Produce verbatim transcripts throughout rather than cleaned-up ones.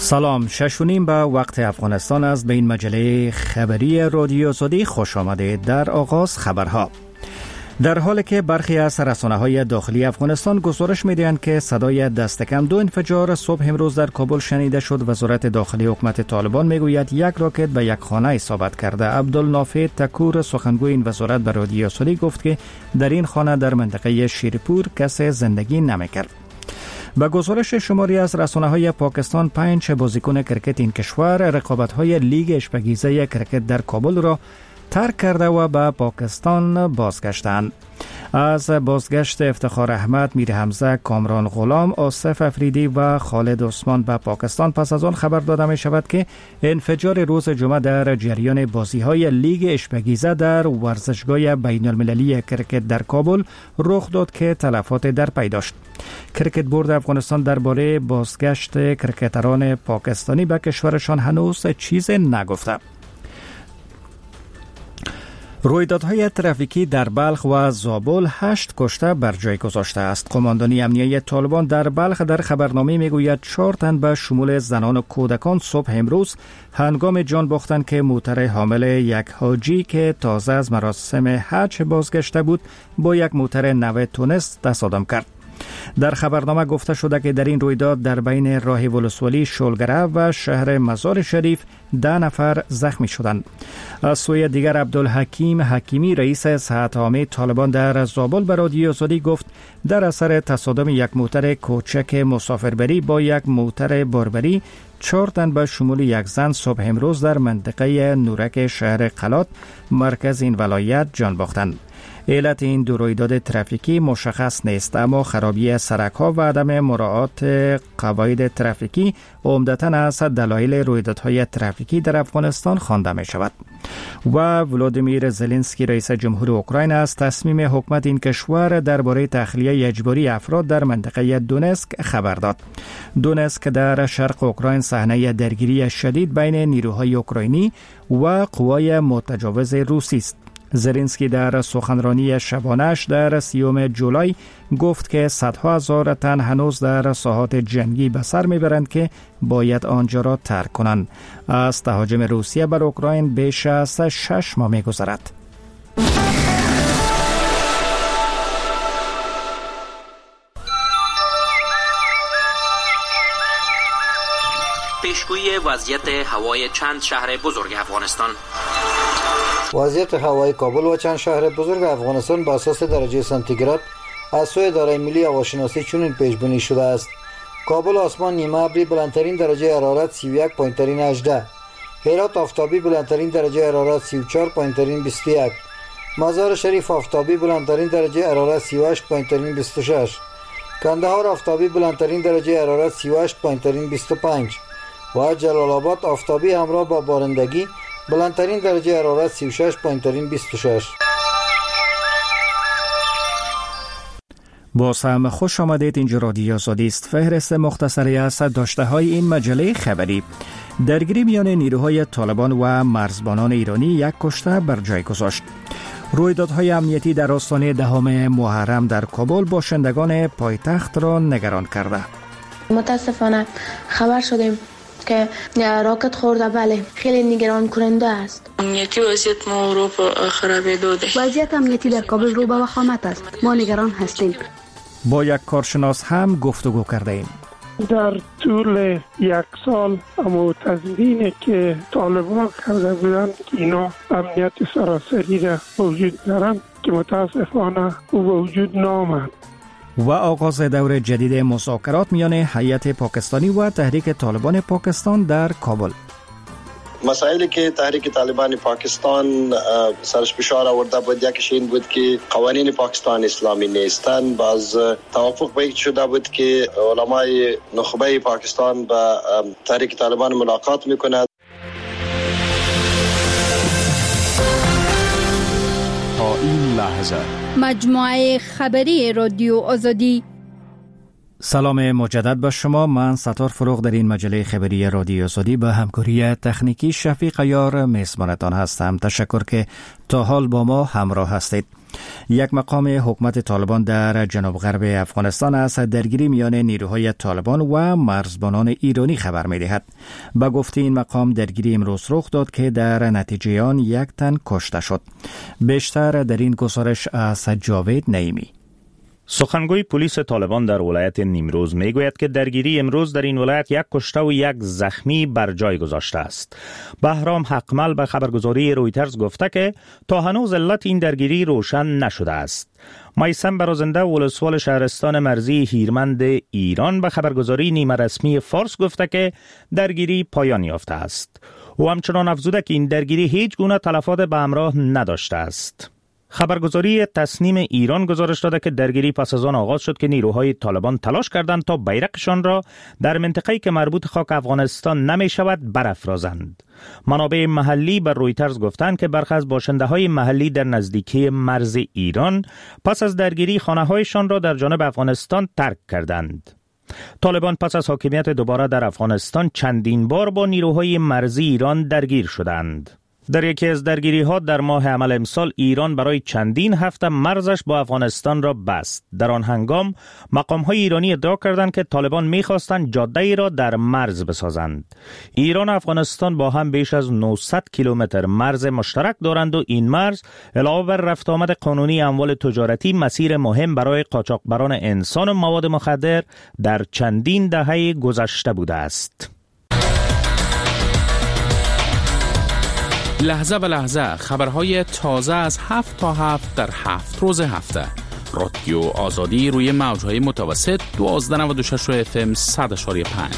سلام، شش و نیم به وقت افغانستان است. به این مجله خبری رادیو آزادی خوش آمدید. در آغاز خبرها. در حالی که برخی از رسانه‌های داخلی افغانستان گزارش می‌دهند که صدای دست کم دو انفجار صبح امروز در کابل شنیده شد، وزارت داخلی حکومت طالبان میگوید یک راکت به یک خانه اصابت کرده. عبدالنافع تکور سخنگوی این وزارت به رادیو آزادی گفت که در این خانه در منطقه شیرپور کسی زندگی نمی‌کرد. با گزارش شماری از رسانه‌های پاکستان، پنج بازیکن کرکت این کشور رقابت‌های لیگ اشپگیزه کرکت در کابل را ترک کرده و به پاکستان بازگشتند. از بازگشت افتخار احمد، میر حمزه، کامران غلام، آصف افریدی و خالد عثمان به پاکستان پس از آن خبر داده می شود که انفجار روز جمعه در جریان بازی‌های لیگ اشپگیزه در ورزشگاه بین المللی کرکت در کابل رخ داد که تلفات در پی داشت. کرکت بورد افغانستان درباره بازگشت کرکتران پاکستانی به کشورشان هنوز چیز نگفته. رویدادهای ترافیکی در بلخ و زابل هشت کشته بر جای گذاشته است. قماندانی امنیه طالبان در بلخ در خبرنامه میگوید چهار تن به شمول زنان و کودکان صبح امروز هنگام جان باختند که موتر حامل یک حاجی که تازه از مراسم حج بازگشته بود با یک موتر نو تونس تصادم کرد. در خبرنامه گفته شده که در این رویداد در بین راه ولسوالی شلگره و شهر مزار شریف ده نفر زخمی شدند. از سوی دیگر عبدالحکیم حکیمی رئیس صحت عامه طالبان در زابل به رادیو آزادی گفت در اثر تصادم یک موتر کوچک مسافربری با یک موتر باربری چهار تن به شمول یک زن صبح امروز در منطقه نورک شهر قلات مرکز این ولایت جان باختند. علت این دو رویداد ترافیکی مشخص نیست، اما خرابی سرک‌ها و عدم مراعات قواعد ترافیکی عمدتاً از دلایل رویدادهای ترافیکی در افغانستان خوانده می شود. و ولادیمیر زلنسکی رئیس جمهور اوکراین از تصمیم حکومت این کشور درباره تخلیه اجباری افراد در منطقه دونسک خبر داد. دونسک در شرق اوکراین صحنه درگیری شدید بین نیروهای اوکراینی و قوای متجاوز روسی است. زلنسکی در سخنرانی شبانه‌اش در سیوم جولای گفت که صدها هزار تن هنوز در ساحات جنگی به سر میبرند که باید آنجا را ترک کنند. از تهاجم روسیه بر اوکراین بیش از شش ماه می‌گذرد. پیشگویی وضعیت هوای چند شهر بزرگ افغانستان. وضعیت هوای کابل و چند شهر بزرگ افغانستان بر اساس درجه سانتیگراد از سوی اداره ملی هواشناسی چنین پیشبینی شده است: کابل آسمان نیمه ابری، بلندترین درجه حرارت سی و یک پایین‌ترین هجده. هرات آفتابی، بلندترین درجه حرارت سی و چهار پایین‌ترین بیست و یک. مزار شریف آفتابی، بلندترین درجه حرارت سی و هشت پایین‌ترین بیست و شش. کندهار آفتابی، بلندترین درجه حرارت سی و هشت پایین‌ترین بیست و پنج. و جلال آباد آفتابی همراه با بارندگی، بلندترین درجه حرارت سی و شش پایین‌ترین بیست و شش. باز هم خوش آمدید. اینجا رادیو آزادی است. فهرست مختصری از داشته های این مجله خبری. درگیری میان نیروهای طالبان و مرزبانان ایرانی یک کشته بر جای گذاشت. رویدادهای امنیتی در آستانه دهم محرم در کابل باشندگان پایتخت را نگران کرده. متاسفانه خبر شدیم که راکت خورده. بله، خیلی نگران کننده است. امنیتی وضعیت ما رو به خرابیدو ده. وضعیت امنیتی در کابل رو به وخامت است. ما نگران هستیم. با یک کارشناس هم گفتگو کرده ایم. در طول یک سال معتزلینی که طالبان کرده بودند اینا امنیت سراسری را وجود دارند که متاسفانه او وجود نامد. و آغاز دور جدید مذاکرات میان هیئت پاکستانی و تحریک طالبان پاکستان در کابل. مسائلی که تحریک طالبان پاکستان سرش فشار آورده بود، یکیش این بود که قوانین پاکستان اسلامی نیستند. باز توافق به شده بود که علمای نخبه پاکستان با تحریک طالبان ملاقات میکند. تا این لحظه مجموعه خبری رادیو آزادی. سلام مجدد به شما. من ستار فروغ در این مجله خبری رادیو آزادی به همکاری تکنیکی شفیق یار میزبانتان هستم. تشکر که تا حال با ما همراه هستید. یک مقام حکومت طالبان در جنوب غرب افغانستان از درگیری میان نیروهای طالبان و مرزبانان ایرانی خبر می‌دهد. با گفته این مقام درگیری امروز رخ داد که در نتیجه آن یک تن کشته شد. بیشتر در این گزارش از جاوید نعیمی. سخنگوی پلیس طالبان در ولایت نیمروز میگوید که درگیری امروز در این ولایت یک کشته و یک زخمی بر جای گذاشته است. بهرام حقمل به خبرگزاری رویترز گفته که تا هنوز علت این درگیری روشن نشده است. میثم برازنده ولسوال شهرستان مرزی هیرمند ایران به خبرگزاری نیمه رسمی فارس گفته که درگیری پایان یافته است. او همچنان افزوده که این درگیری هیچ گونه تلفات به همراه نداشته است. خبرگزاری تسنیم ایران گزارش داده که درگیری پس از آن آغاز شد که نیروهای طالبان تلاش کردند تا بیرقشان را در منطقه‌ای که مربوط خاک افغانستان نمی شود برافرازند. منابع محلی بر رویترز گفتند که برخی از باشنده‌های محلی در نزدیکی مرز ایران پس از درگیری خانه‌هایشان را در جانب افغانستان ترک کردند. طالبان پس از حاکمیت دوباره در افغانستان چندین بار با نیروهای مرزی ایران درگیر شدند. در یکی از درگیری ها در ماه حمل امسال ایران برای چندین هفته مرزش با افغانستان را بست. در آن هنگام مقام های ایرانی ادعا کردند که طالبان می‌خواستند جاده ای را در مرز بسازند. ایران و افغانستان با هم بیش از نهصد کیلومتر مرز مشترک دارند و این مرز علاوه بر رفت آمد قانونی اموال تجارتی مسیر مهم برای قاچاقبران انسان و مواد مخدر در چندین دهه گذشته بوده است. لحظه به لحظه خبرهای تازه از هفت تا هفت در هفت روز هفته. رادیو آزادی روی موجهای متوسط دوازده نود و شش اف ام صد و پنج.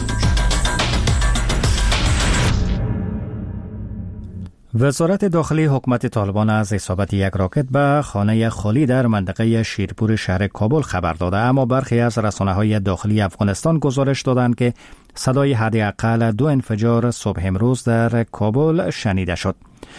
وزارت داخلی حکومت طالبان از اصابت یک راکت به خانه خالی در منطقه شیرپور شهر کابل خبر داده، اما برخی از رسانه‌های داخلی افغانستان گزارش دادند که صدای حداقل دو انفجار صبح امروز در کابل شنیده شد.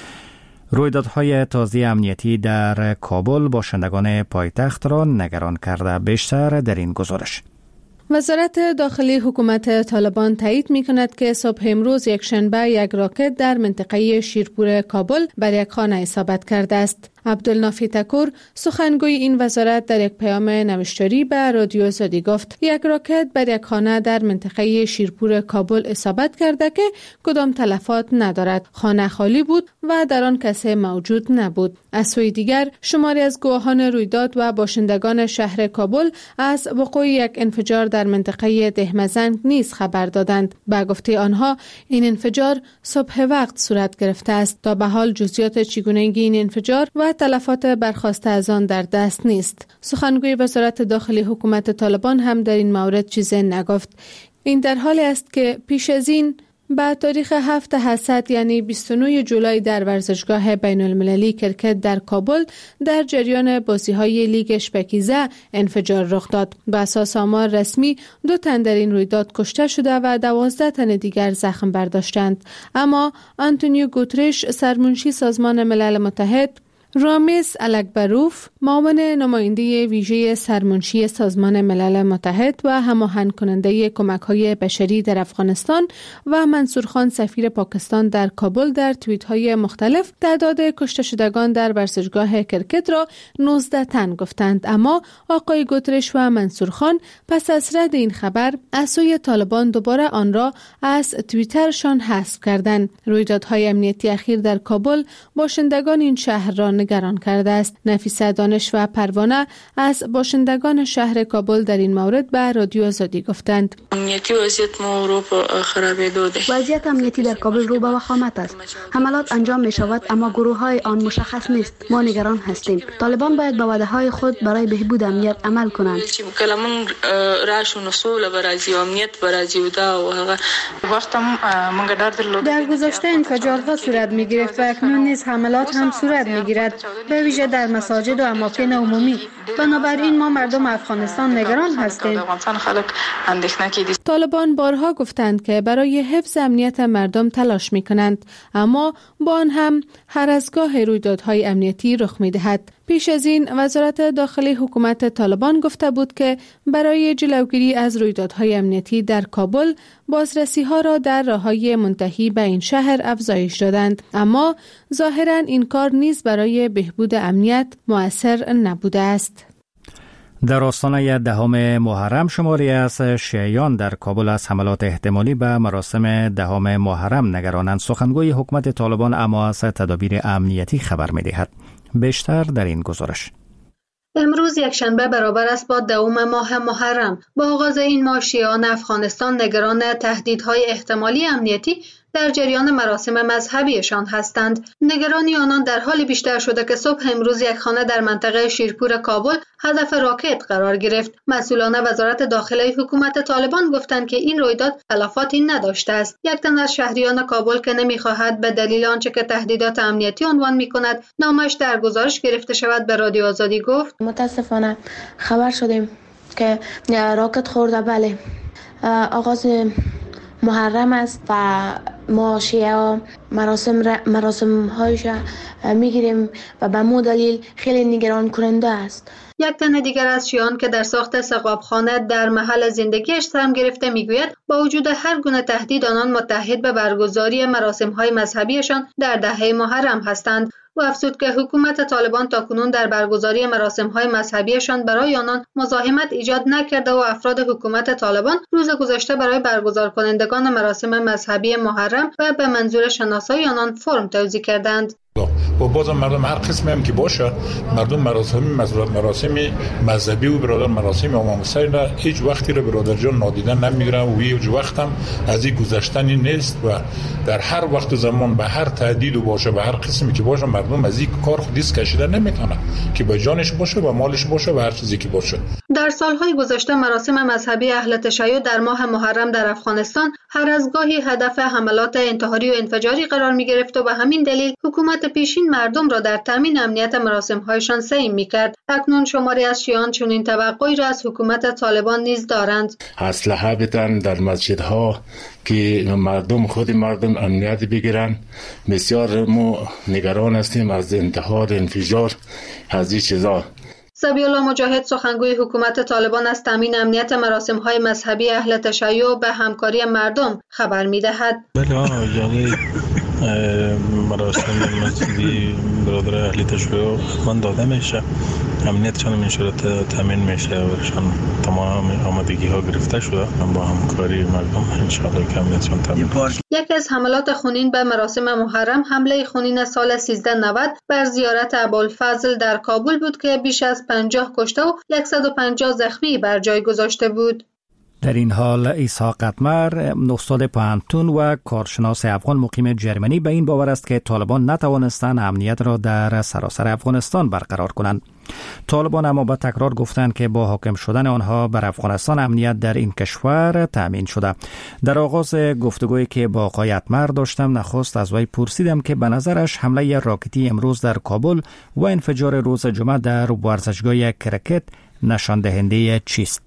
رویدادهای تازه امنیتی در کابل باشندگان پایتخت را نگران کرده. بیشتر در این گزارش. وزارت داخلی حکومت طالبان تایید می‌کند که صبح امروز یک شنبه یک راکت در منطقه شیرپور کابل بر یک خانه اصابت کرده است. عبدالنافی تکور سخنگوی این وزارت در یک پیام نوشتاری به رادیو آزادی گفت یک راکت بر یک خانه در منطقه شیرپور کابل اصابت کرده که کدام تلفات ندارد. خانه خالی بود و در آن کسی موجود نبود. از سوی دیگر شماری از گواهان رویداد و باشندگان شهر کابل از وقوع یک انفجار در منطقه دهمزنگ نیز خبر دادند. به گفته آنها این انفجار صبح وقت صورت گرفته است. تا به حال جزئیات چگونگی این انفجار و تلفات برخاسته از آن در دست نیست. سخنگوی وزارت داخلی حکومت طالبان هم در این مورد چیزی نگفت. این در حالی است که پیش از این به تاریخ هفت حسد یعنی بیست و نه جولای در ورزشگاه بین المللی کرکت در کابل در جریان بازی‌های لیگ اشپکیزه انفجار رخ داد. به اساس آمار رسمی دو تن در این رویداد کشته شده و دوازده تن دیگر زخم برداشتند. اما آنتونیو گوترش سرمنشی سازمان ملل متحد، رامیس الکبروف معاون نماینده ویژه سرمنشی سازمان ملل متحد و هماهنگ کننده کمک‌های بشری در افغانستان و منصور خان سفیر پاکستان در کابل در توییت‌های مختلف تعداد کشته شدگان در ورزشگاه کرکت را نوزده تن گفتند، اما آقای گوترش و منصور خان پس از رد این خبر از سوی طالبان دوباره آن را از توییترشان حذف کردند. رویدادهای امنیتی اخیر در کابل باشندگان این شهر را نگران کرده است. نفیسه دانش و پروانه از باشندگان شهر کابل در این مورد به رادیو آزادی گفتند. امنیتی وضعیت ما رو به خرابیدو ده. وضعیت امنیتی در کابل رو به وخامت است. حملات انجام می شود اما گروه های آن مشخص نیست. ما نگران هستیم. طالبان باید به وعده های خود برای بهبود امنیت عمل کنند. کلمون راش و نسول برازی امنیت برازی و دا و هغه وقت ما در گذشته انفجارات صورت می گرفت و اکنون نیز حملات هم صورت می گیرد. شود، به ویژه در مساجد و اماکن عمومی. بنابراین ما مردم افغانستان نگران هستیم. طالبان بارها گفتند که برای حفظ امنیت مردم تلاش می کنند، اما با آن هم هر از گاه رویدادهای امنیتی رخ می دهد. پیش از این وزارت داخلی حکومت طالبان گفته بود که برای جلوگیری از رویدادهای امنیتی در کابل بازرسی ها را در راههای منتهی به این شهر افزایش دادند، اما ظاهراً این کار نیز برای بهبود امنیت مؤثر نبوده است. در آستانه دهم محرم شماری از شیعیان در کابل از حملات احتمالی به مراسم دهم محرم نگرانند. سخنگوی حکومت طالبان اما از تدابیر امنیتی خبر می‌دهد. بیشتر در این گزارش. امروز یکشنبه برابر است با دوم ماه محرم. با آغاز این ماه شیعیان افغانستان نگران تهدیدهای احتمالی امنیتی در جریان مراسم مذهبیشان هستند. نگرانی آنان در حال بیشتر شده که صبح امروز یک خانه در منطقه شیرپور کابل هدف راکت قرار گرفت. مسئولان وزارت داخلی حکومت طالبان گفتند که این رویداد تلفاتی نداشته است. یک تن از شهریان کابل که نمی‌خواهد به دلیل آنچه که تهدیدات امنیتی عنوان می‌کند نامش در گزارش گرفته شود به رادیو آزادی گفت: متاسفانه خبر شدیم که راکت خورده. بله، آغاز محرم است و ما شیعه مراسم مراسم هایش میگیریم و به مو دلیل خیلی نگران کننده است. یک تن دیگر از شیعیان که در ساخت سقابخانه در محل زندگیش سهم گرفته میگوید با وجود هر گونه تهدید آنان متحد به برگزاری مراسم های مذهبیشان در دهه محرم هستند. و افزود که حکومت طالبان تاکنون در برگزاری مراسم‌های مذهبیشان برای آنان مزاحمت ایجاد نکرده و افراد حکومت طالبان روز گذشته برای برگزار کنندگان مراسم مذهبی محرم و به منظور شناسایی آنان فرم توزیع کردند. و بازم مردم هر قسمی هم که باشه، مردم مراسم مراسم مذهبی و برادر مراسم امام حسین را هیچ وقتی را برادر جان نادیده نمیگیرن و هیچ وقت هم از این گذشتنی نیست و در هر وقت زمان به هر تهدید باشه به هر قسمی که باشه مردم از این کار خودیس کشیده نمیتونه که به جانش باشه و مالش باشه و هر چیزی که باشه. در سالهای گذشته مراسم مذهبی اهل تشیع در ماه محرم در افغانستان هر از گاهی هدف حملات انتحاری و انفجاری قرار می گرفت و به همین دلیل حکومت پیشین مردم را در تامین امنیت مراسم‌هایشان سعی می‌کرد. اکنون شماری از شیعیان چنین توقعی را از حکومت طالبان نیز دارند. اسلحه بدن در مسجدها که مردم خود مردم امنیت بگیرن. بسیار ما نگران هستیم از انتحار، انفجار، از این چیزا. ذبیح الله مجاهد سخنگوی حکومت طالبان از تامین امنیت مراسم‌های مذهبی اهل تشیع به همکاری مردم خبر می‌دهد. بله یعنی مراسم مذهبی برادر اهل تشیع من داده میشه، امنیتشان این صورت تامین میشه و تمام آمادگی ها گرفته شده با همکاری مردم ان شاء الله که امنیتشان تامین میشه. یکی از حملات خونین به مراسم محرم حمله خونین سال سیزده نود بر زیارت ابوالفضل در کابل بود که بیش از پنجاه کشته و صد و پنجاه زخمی بر جای گذاشته بود. در این حال ایسا قطمر، استاد پوهنتون و کارشناس افغان مقیم جرمنی به این باور است که طالبان نتوانستند امنیت را در سراسر افغانستان برقرار کنند. طالبان اما با تکرار گفتند که با حاکم شدن آنها بر افغانستان امنیت در این کشور تأمین شده. در آغاز گفتگویی که با آقای اتمر داشتم نخست از وی پرسیدم که به نظرش حمله راکتی امروز در کابل و انفجار روز جمعه در ورزشگاه کرکت نشان دهنده چیست؟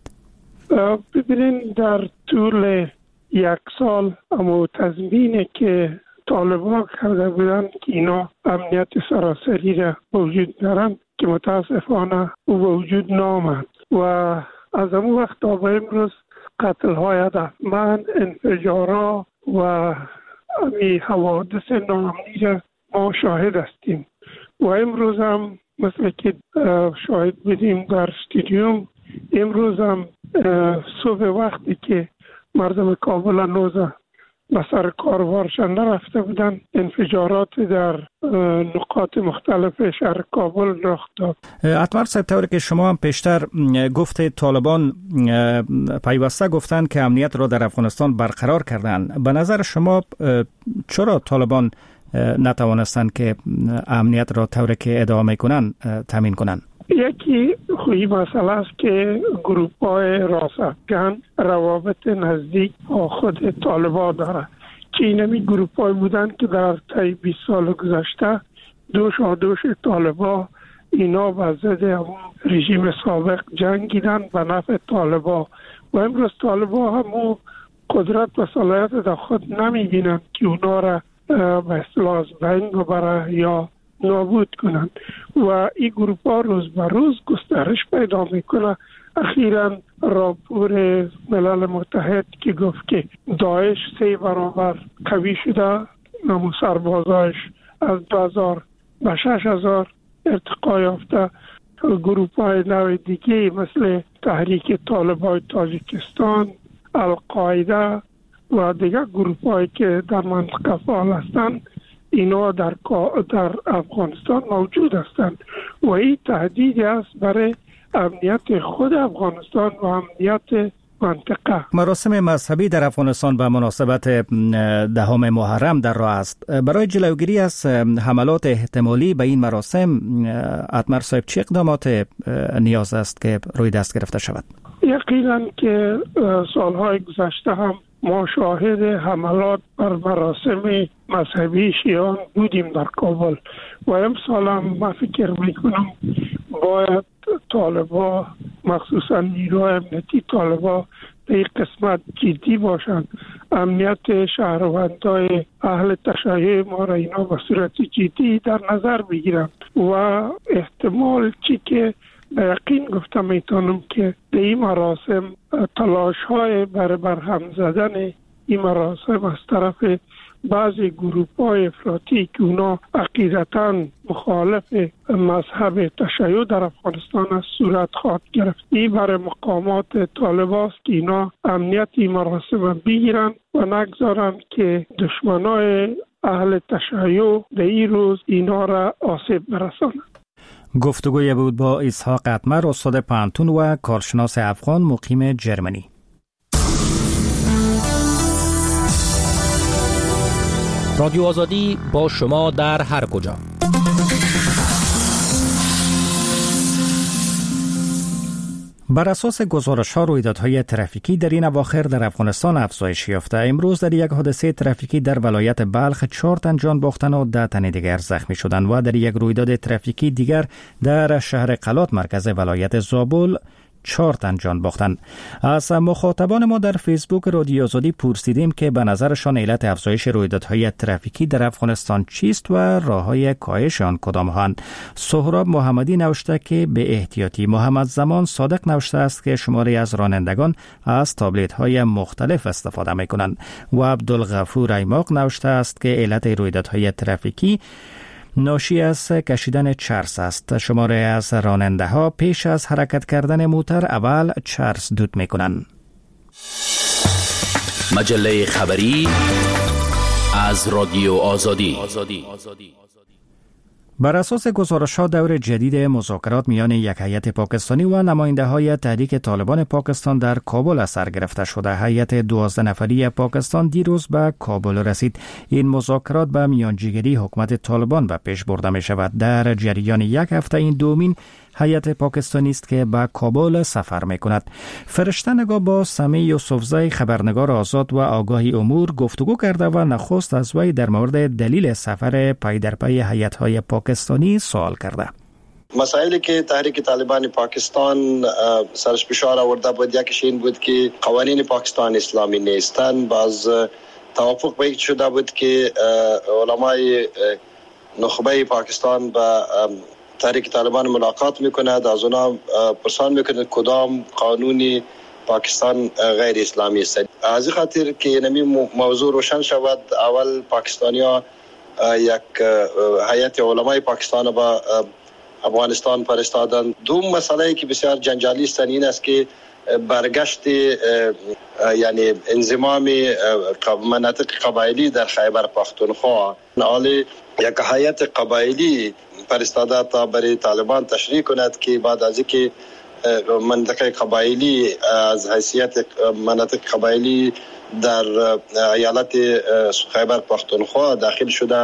ببینین در طول یک سال اما تضمینی که طالبان کرده بودن که اینا امنیت سراسری را وجود دارن که متاسفانه او وجود نامد و از اون وقت تا به امروز قتل های هدفمند، انفجارها و امی حوادث ناامنی را ما شاهد هستیم و امروز هم مثل که شاهد بودیم در استادیوم. امروز هم صبح وقتی که مردم کابل هنوز به سر کاروارشان نرفته بودن انفجارات در نقاط مختلف شهر کابل رخ داد. اتمر صاحب، طوری که شما هم پیشتر گفته طالبان پیوسته گفتند که امنیت را در افغانستان برقرار کردند. به نظر شما چرا طالبان نتوانستند که امنیت را طوری که ادعا میکنن تامین کنند؟ یکی خوی مسئله است که گروه های راستگران روابط نزدیک با خود طالبان داره که اینمی گروه های بودن که در طی بیست سال گذشته دوش آدوش طالبا اینا به ضد همون رژیم سابق جنگیدن به نفع طالبا و امروز طالبا همون قدرت و صلاحیت در خود نمیبینن که اونا را به اصطلاح از بین ببره یا نابود کنند و این گروپ ها روز به روز گسترش پیدا میکنه. اخیراً راپور ملل متحد که گفت که داعش سه برابر قوی شده، نمو سربازایش از دو هزار به شش هزار ارتقا یافته. گروپ های نوع دیگه مثل تحریک طالبان تاجیکستان، القاعده و دیگر گروپ هایی که در منطقه فعال هستند اینا در در افغانستان موجود هستند و این تهدیدی است برای امنیت خود افغانستان و امنیت منطقه. مراسم مذهبی در افغانستان به مناسبت دهم محرم در راه است. برای جلوگیری از حملات احتمالی به این مراسم اتمر صاحب چه اقدامات نیاز است که روی دست گرفته شود؟ یقینا که سالهای گذشته هم ما شاهد حملات بر مراسم مذهبی شیعان بودیم در کابل و امسال هم من فکر میکنم باید طالبا مخصوصا نیروهای امنیتی طالبا به این قسمت جدی باشند. امنیت شهروندای اهل تشیع ما را اینا به صورت جدی در نظر بگیرند و احتمال چی که به یقین گفتم میتونم که به این مراسم تلاش های برای برهم زدن این مراسم از طرف بعضی گروپ های افراطی که اونا عقیدتاً مخالف مذهب تشیع در افغانستان از صورت خواهد گرفت. این برای مقامات طالباست که اینا امنیت این مراسم بگیرن و نگذارن که دشمنای اهل تشیع به این روز اینا را آسیب برسانند. گفتگوی بود با اسحاق اتمر، استاد پانتون و کارشناس افغان مقیم جرمنی. رادیو آزادی با شما در هر کجا. بر اساس گزارش‌ها رویدادهای ترافیکی در این اواخر در افغانستان افزایش یافته. امروز در یک حادثه ترافیکی در ولایت بلخ چهار تن جان باختن و ده تن دیگر زخمی شدند و در یک رویداد ترافیکی دیگر در شهر قلات مرکز ولایت زابل چهار تن جان باختند. از مخاطبان ما در فیسبوک رادیو آزادی پرسیدیم که به نظرشان علت افزایش رویدادهای ترافیکی در افغانستان چیست و راههای کاهش آن کدام‌هاند. سهراب محمدی نوشته که به احتیاطی. محمد زمان صادق نوشته است که شماری از رانندگان از تابلت‌های مختلف استفاده می‌کنند و عبدالغفور ایماق نوشته است که علت رویدادهای ترافیکی ناشی از کشیدن چرس است. شماره از راننده ها پیش از حرکت کردن موتر اول چرس دود می کنند. مجله خبری از رادیو آزادی. بر اساس گزارش‌ها دور جدید مذاکرات میان یک هیئت پاکستانی و نماینده‌های تحریک طالبان پاکستان در کابل از سر گرفته شده. هیئت دوازده نفری پاکستان دیروز به کابل رسید. این مذاکرات به میانجیگری حکومت طالبان به پیش برده می شود. در جریان یک هفته این دومین هیئت پاکستانی است که به کابل سفر می کند. فرشته نگاه با سمی یوسفزی خبرنگار آزاد و آگاهی امور گفتگو کرده و نخست از وی در مورد دلیل سفر پای در پای هیئت‌های پاکستانی سوال کرده. مسائلی که تحریک طالبان پاکستان سرش فشار آورده بود یکیش این بود که قوانین پاکستان اسلامی نیستند. باز توافق به شده بود که علمای نخبه پاکستان با تحریک طالبان ملاقات میکند، از اونا پرسان میکند کدام قانونی پاکستان غیر اسلامی است. از این خاطر که نمی موضوع روشن شود اول پاکستانیا یک هیئت علمای پاکستان با افغانستان فرستادن. دوم مسئله که بسیار جنجالی است این است که برگشت یعنی انضمام مناطق قبایلی در خیبر پختونخوا حالی یک هیئت قبایلی فرستاده تا برای طالبان تشریح کند که بعد از اینکه منطقه قبایلی از حیثیت مناطق قبایلی در ایالت خیبر پختونخوا داخل شده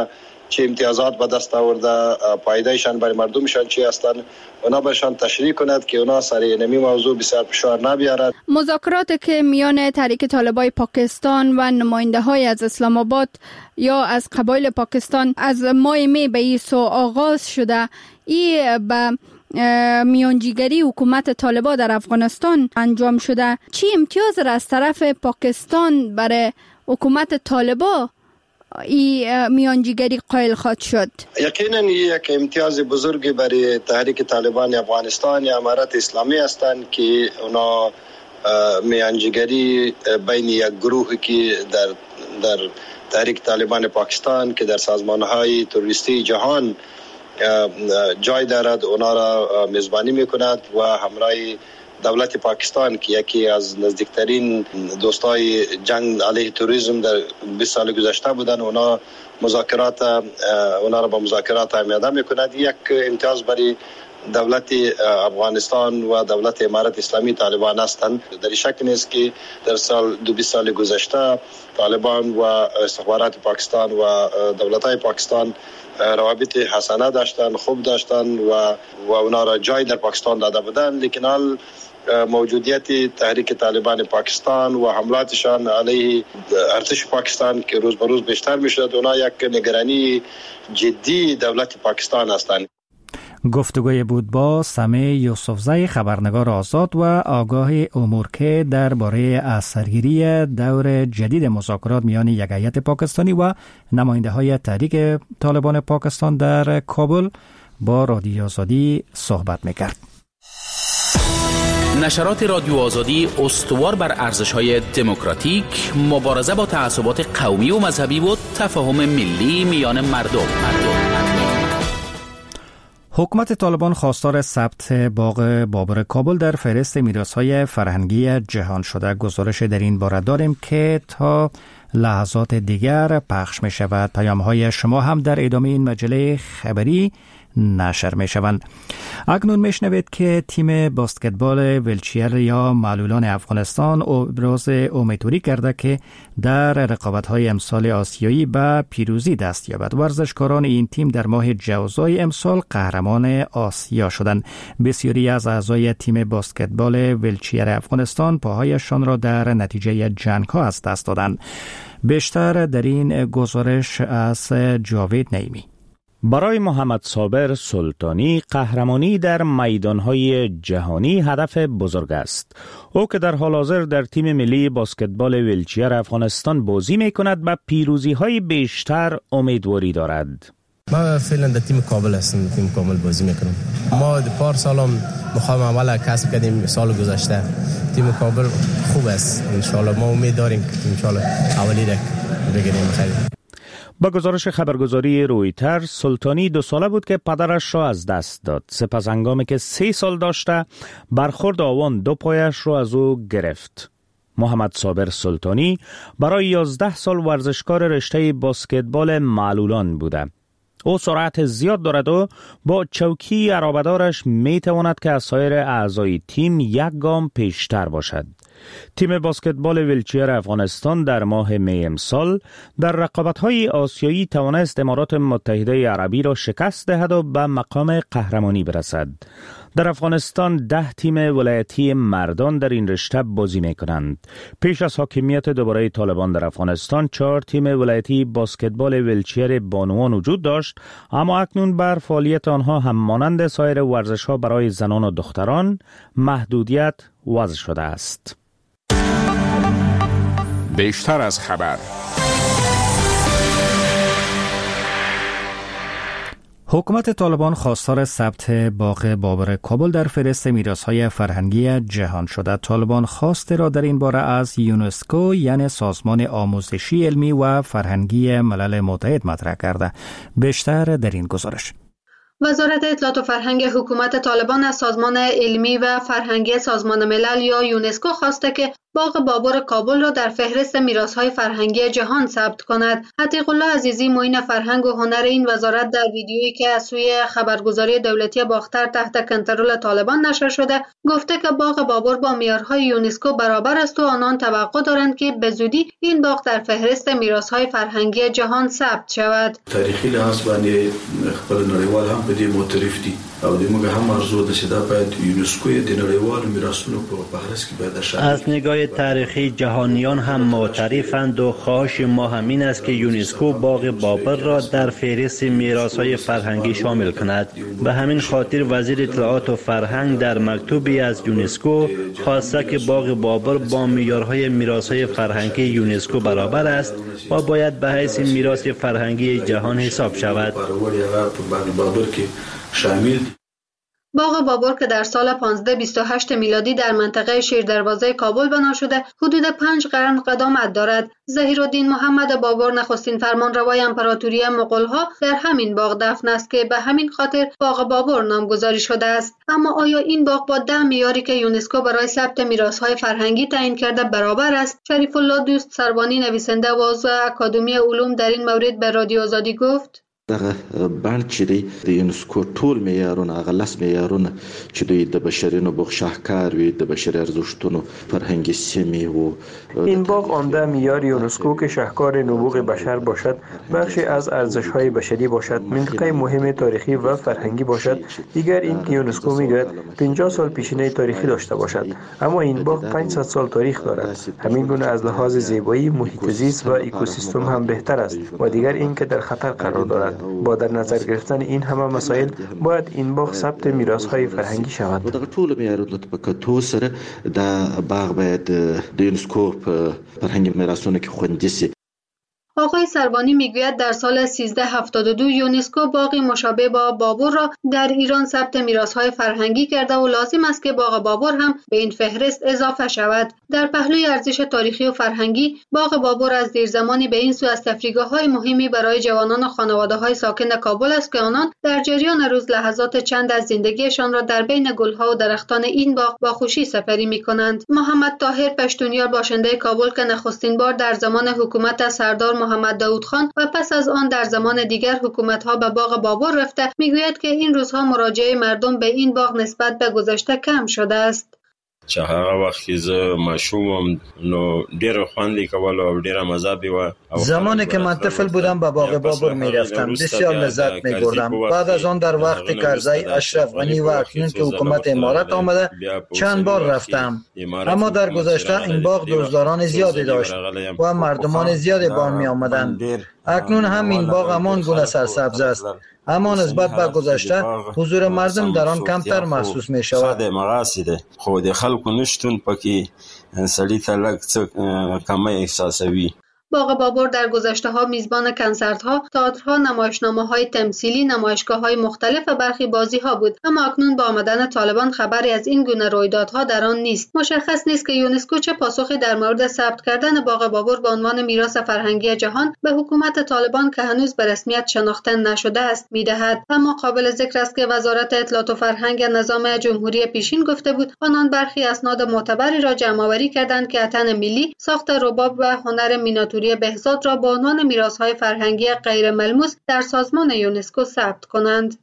چه امتیازات به دست آورده، پایدهشان برای مردمشان چی هستند، اونا برشان تشریح کند که اونا سر نمی موضوع بسیار فشار نبیارد. مذاکرات که میان تحریک طالبای پاکستان و نماینده های از اسلام آباد یا از قبایل پاکستان از ماه می به این سو آغاز شده، ای به میانجیگری حکومت طالبان در افغانستان انجام شده. چی امتیاز را از طرف پاکستان برای حکومت طالبان این میانجیگری قائل خواهد شد؟ یقینا یک امتیاز بزرگی برای تحریک طالبان افغانستان یا امارت اسلامی هستند که اونا میانجیگری بین یک گروهی که در در تحریک طالبان پاکستان که در سازمان‌های تروریستی جهان جای دارد، اونا را میزبانی میکند و همراه دولت پاکستان که یکی از نزدیکترین دوستای جنگ علیه تروریسم در بیست سال گذشته بودن، اونا مذاکرات اونا را با مذاکرات امیاده میکند. یک امتیاز برای دولت افغانستان و دولت امارت اسلامی طالبان هستند. در شک نیست که در سال دو بیست سال گذشته طالبان و استخبارات پاکستان و دولت‌های پاکستان روابط حسنه داشتن، خوب داشتن و و اونا را جای در پاکستان داده بودن، لیکن حال موجودیت تحریک طالبان پاکستان و حملاتشان علیه ارتش پاکستان که روز به روز بیشتر میشد، اونا یک نگرانی جدی دولت پاکستان هستند. گفتگوی بود با سمیع یوسفزی، خبرنگار آزاد و آگاه امور که درباره اثرگیری دور جدید مذاکرات میان یک هیئت پاکستانی و نماینده های تحریک طالبان پاکستان در کابل با رادیو آزادی صحبت میکرد. نشرات رادیو آزادی استوار بر ارزش‌های دموکراتیک، مبارزه با تعصبات قومی و مذهبی و تفاهم ملی میان مردم. مردم. حکومت طالبان خواستار ثبت باغ بابر کابل در فهرست میراث‌های فرهنگی جهان شده. گزارش در این باره داریم که تا لحظات دیگر پخش می شود. پیام‌های شما هم در ادامه این مجله خبری نشر می شوند. اکنون می شنوید که تیم باسکتبال ویلچیر یا معلولان افغانستان ابراز امیدواری کرده که در رقابت‌های امسال آسیایی به پیروزی دست یابد. ورزشکاران این تیم در ماه جوزای امسال قهرمان آسیا شدند. بسیاری از اعضای تیم باسکتبال ویلچیر افغانستان پاهایشان را در نتیجه جنگ‌ها از دست دادند. بیشتر در این گزارش از جاوید نعیمی. برای محمد صابر سلطانی قهرمانی در میدانهای جهانی هدف بزرگ است. او که در حال حاضر در تیم ملی باسکتبال ویلچیر افغانستان بازی می کند به پیروزی های بیشتر امیدواری دارد. ما فعلا در تیم کابل هستم، تیم کابل بازی میکنم. ما پار سالم مقام اول کسب کردیم سال گذشته. تیم کابل خوب است. ان شاء الله ما امید داریم که ان شاء الله اولی را بگیریم. خیلی با گزارش خبرگزاری رویترز، سلطانی دو ساله بود که پدرش را از دست داد. سپس هنگامی که سه سال داشته برخورد آوان دو پایش را از او گرفت. محمد صابر سلطانی برای یازده سال ورزشکار رشته باسکتبال معلولان بوده. او سرعت زیاد دارد و با چوکی عرابدارش می تواند که از سایر اعضای تیم یک گام پیشتر باشد. تیم باسکتبال ویلچیر افغانستان در ماه می امسال در رقابت‌های آسیایی توانست امارات متحده عربی را شکست دهد و به مقام قهرمانی برسد. در افغانستان ده تیم ولایتی مردان در این رشته بازی می کنند. پیش از حاکمیت دوباره طالبان در افغانستان چهار تیم ولایتی باسکتبال ویلچیر بانوان وجود داشت، اما اکنون بر فعالیت آنها هم مانند سایر ورزش‌ها برای زنان و دختران محدودیت وضع شده است. بیشتر از خبر. حکومت طالبان خواستار ثبت باغ بابر کابل در فهرست میراث‌های فرهنگی جهان شده. طالبان خواست را در این باره از یونسکو یعنی سازمان آموزشی علمی و فرهنگی ملل متحد مطرح کرده. بیشتر در این گزارش. وزارت اطلاعات و فرهنگ حکومت طالبان از سازمان علمی و فرهنگی سازمان ملل یا یونسکو خواسته که باغ بابر کابل را در فهرست میراث‌های فرهنگی جهان ثبت کند. عتیق الله عزیزی معین فرهنگ و هنر این وزارت در ویدیویی که از سوی خبرگزاری دولتی باختر تحت کنترل طالبان نشر شده گفته که باغ بابر با معیارهای یونسکو برابر است و آنان توقع دارند که به زودی این باغ در فهرست میراث‌های فرهنگی جهان ثبت شود. تاریخي لحاظ باندې خپل نړیوال هم په دې معترف دي او د موږ هم ارزو ده چې دا باید یونسکو د نړیوال میراثونو په فهرست کې باید شامل. از نگاه تاریخی جهانیان هم معترفند و خواهش ما همین است که یونسکو باغ بابر را در فهرست میراث‌های فرهنگی شامل کند. به همین خاطر وزیر اطلاعات و فرهنگ در مکتوبی از یونسکو خواسته که باغ بابر با معیارهای میراث‌های فرهنگی یونسکو برابر است و باید به حیث میراث فرهنگی جهان حساب شود. باغ بابر که در سال پانزده بیست و هشت میلادی در منطقه شیردروازه کابل بنا شده حدود پنج قرن قدامت دارد. ظهیرالدین محمد بابر نخستین فرمانروای امپراتوری مغول‌ها در همین باغ دفن است که به همین خاطر باغ بابر نامگذاری شده است. اما آیا این باغ با ده معیاری که یونسکو برای ثبت میراث‌های فرهنگی تعیین کرده برابر است؟ شریف الله دوست سروانی نویسنده و عضو اکادمی علوم در این مورد به رادیو آزادی گفت: دغه بند چې دی د یونسکو ټول معیارونه هغه لس معیارونه چې دوی د بشري نبوغ شاهکار وي د بشري ارزښتونو فرهنګي سیمې و این باغ آمده معیار یونسکو که شاهکار نبوغ بشر باشد بخشی از ارزش‌های بشری باشد منطقه مهم تاریخی و فرهنگی باشد. دیگر این که یونسکو میگوید پنجاه سال پیشینه تاریخی داشته باشد اما این باغ پانصد سال تاریخ دارد. همین گونه از لحاظ زیبایی محیط زیست و اکوسیستم هم بهتر است و دیگر این که در خطر قرار دارد. با در نظر گرفتن این همه مسائل باید این باغ ثبت میراث‌های فرهنگی شود. دغه ټول معیارونه په کتو سره دا باغ باید د یونسکو په فرهنګي میراثونو کې خوندي شي. آقای سروانی میگوید در سال سیزده هفتاد و دو یونسکو باغی مشابه با بابر را در ایران ثبت میراث‌های فرهنگی کرده و لازم است که باغ بابر هم به این فهرست اضافه شود. در پهلوی ارزش تاریخی و فرهنگی باغ بابر از دیرزمانی به این سو از تفریحگاه‌های مهمی برای جوانان و خانواده‌های ساکن کابل است که آنان در جریان روز لحظات چند از زندگیشان را در بین گل‌ها و درختان این باغ با خوشی سپری می‌کنند. محمد طاهر پشتونیار باشنده کابل که نخستین بار در زمان حکومت سردار محمد داود خان و پس از آن در زمان دیگر حکومت‌ها به باغ بابر رفته میگوید که این روزها مراجعه مردم به این باغ نسبت به گذشته کم شده است. چې هغه وخت کې زه ماشوم نو ډېر خوند کول او ډېر مزه به و زمانی که من طفل بودم به باغ بابر میرفتم بسیار لذت میبردم. بعد از آن در وقت کرزی اشرف غنی و اکنون که حکومت امارت آمده چند بار رفتم اما در گذشته این باغ دوستداران زیادی داشت و مردمان زیادی به آن می آمدند. اکنون هم این باغ همان گونه سرسبز است اما نسبت به گذشته حضور مردم در آن کمتر محسوس می شود. مقاصد خود خلق نشتون پکی سړی ته لږ څه کمی احساسوي. باغ بابر در گذشته‌ها میزبان کنسرت‌ها، تئاترها، نمایشنامه‌های تمثیلی، نمایشگاه‌های مختلف و برخی بازی‌ها بود، اما اکنون با آمدن طالبان خبری از این گونه رویدادها در آن نیست. مشخص نیست که یونسکو چه پاسخی در مورد ثبت کردن باغ بابر به عنوان میراث فرهنگی جهان به حکومت طالبان که هنوز به رسمیت شناخته نشده است می‌دهد. اما قابل ذکر است که وزارت اطلاعات و فرهنگ نظام جمهوری پیشین گفته بود آنان برخی اسناد معتبری را جمع‌آوری کردند که اتن ملی، ساخت رباب و هنر میناتوری بهزاد را به عنوان میراث‌های فرهنگی غیر ملموس در سازمان یونسکو ثبت کنند.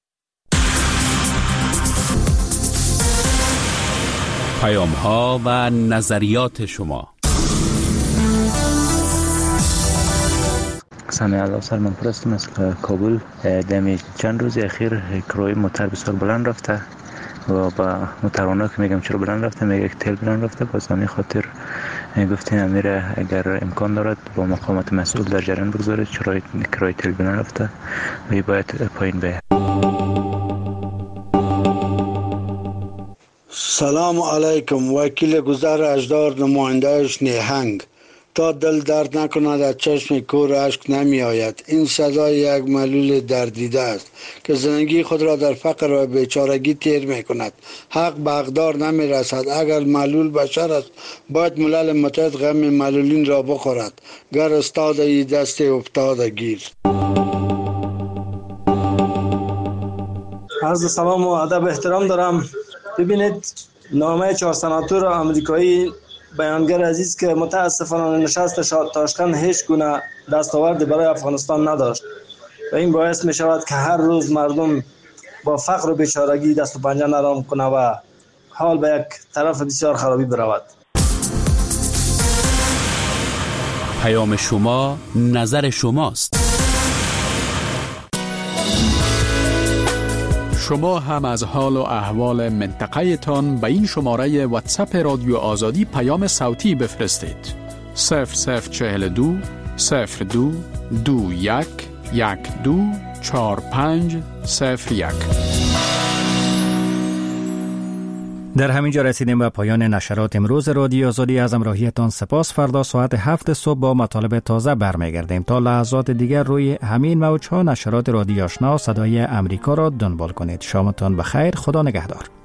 پیام‌ها و نظریات شما. سامع الله سلمان پرستم از کابل. دمی چند روز اخیر کرای موتر بسیار بلند رفته و با موترانه که میگم چرا بلند رفته میگه که تیل بلند رفته باز همین خاطر گفتیم امیر اگر امکان دارد با مقامات مسئول در جریان بگذارد چرا کرای تیل بلند رفته و باید پایین بیاید. سلام علیکم. وکیل گذر اجدار نمایندهش نیهنگ. تا دل درد نکند از چشم کور اشک نمی آید. این صدای یک ملول دردیده است که زندگی خود را در فقر و بیچارگی تیر می کند. حق به حقدار نمی رسد. اگر ملول بشر است باید ملل متحد غم ملولین را بخورد. گر استاد ای دست افتاده گیر. عرض سلام و ادب احترام دارم. ببینید نامه چهار سناتور آمریکایی بیانگر عزیز که متاسفانه نشست تاشکند هیچ گونه دستاوردی برای افغانستان نداشت و این باعث می شود که هر روز مردم با فقر و بیچارگی دست و پنجه نرم کنه و حال به یک طرف بسیار خرابی برود. پیام شما، نظر شماست. شما هم از حال و احوال منطقه تان به این شماره واتساپ رادیو آزادی پیام صوتی بفرستید. صفر صفر چهل دو صفر دو دو یک یک دو چهار پنج صفر یک. در همین جا رسیدیم به پایان نشرات امروز رادیو آزادی. از همراهیتان سپاس. فردا ساعت هفت صبح با مطالب تازه برمیگردیم. تا لحظات دیگر روی همین موج‌ها نشرات رادیو آشنا صدای امریکا را دنبال کنید. شامتان بخیر. خدا نگهدار.